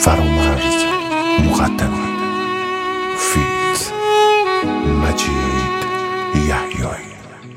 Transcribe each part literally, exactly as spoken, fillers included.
فرامرز مقدمی فیلز مجید یحیایی.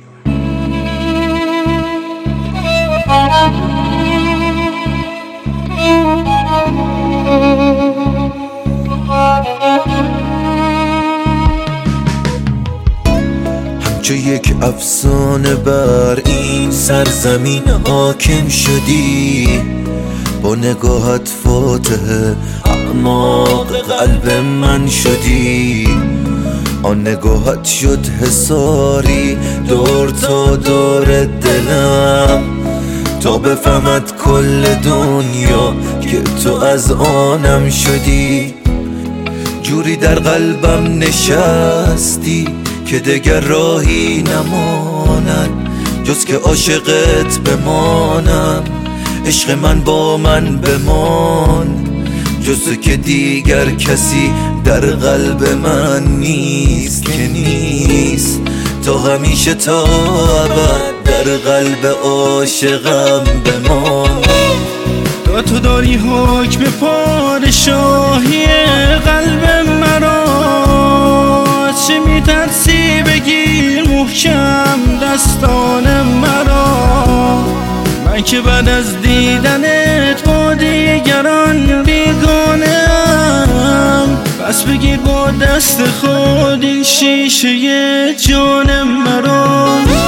همچو یک افسانه بر این سرزمین حاکم شدی، با نگاهت فاتح اعماق قلب من شدی. آن نگاهت شد حصاری دور تا دور دلم، تا بفهمد کل دنیا که تو از آنم شدی. جوری در قلبم نشستی که دگر راهی نماند جز که عاشقت بمانم. عشق من با من بمان، جز که دیگر کسی در قلب من نیست که نیست. تا همیشه تا ابد در قلب عاشقم بمان. تا تو داری حکم پادشاهی قلب مرا، چه میترسی بگیر محکم دستان مرا. من که بعد از دیدنت با دیگران بیگانه ام، پس بگیر با دست خود این شیشه جان مرا.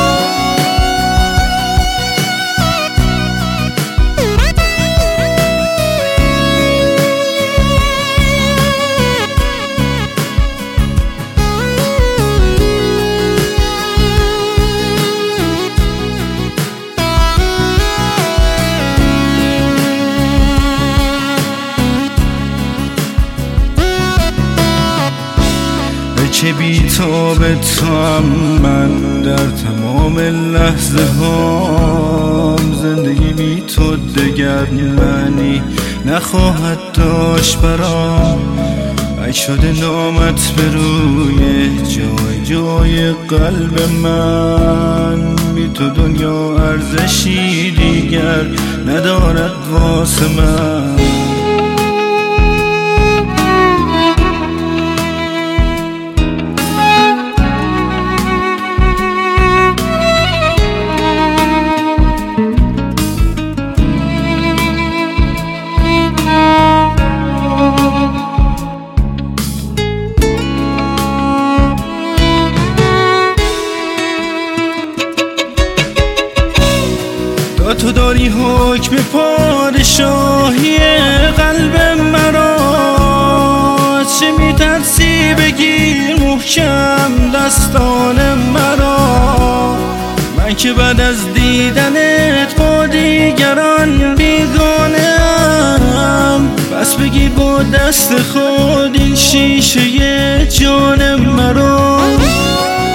چه بی‌تاب توام من در تمام لحظه هام، زندگی بی تو دگر معنی نخواهد داشت برام. ای شده نامت به روی جای جای قلب من، بی تو دنیا ارزشی دیگر ندارد واسه من. تو داری حکم پادشاهی قلب مرا، چه میترسی بگیر محکم دستان مرا. من که بعد از دیدنت با دیگران بیگانه ام، پس بگیر با دست خود این شیشه جان مرا.